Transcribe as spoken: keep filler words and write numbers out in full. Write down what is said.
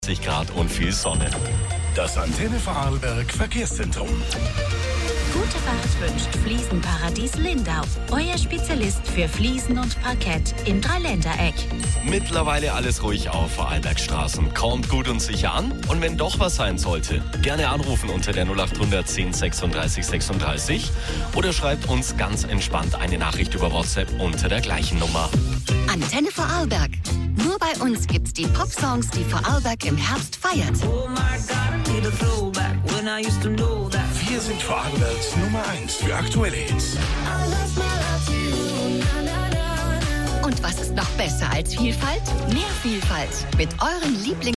Grad und viel Sonne. Das Antenne Vorarlberg Verkehrszentrum. Gute Fahrt wünscht Fliesenparadies Lindau. Euer Spezialist für Fliesen und Parkett im Dreiländereck. Mittlerweile alles ruhig auf Vorarlbergstraßen. Kommt gut und sicher an. Und wenn doch was sein sollte, gerne anrufen unter der null acht hundert zehn sechsunddreißig sechsunddreißig oder schreibt uns ganz entspannt eine Nachricht über WhatsApp unter der gleichen Nummer. Antenne Vorarlberg. Nur bei uns gibt's die Popsongs, die Vorarlberg im Herbst feiert. Wir sind Vorarlbergs Nummer eins für aktuelle Hits. Und was ist noch besser als Vielfalt? Mehr Vielfalt mit euren Lieblings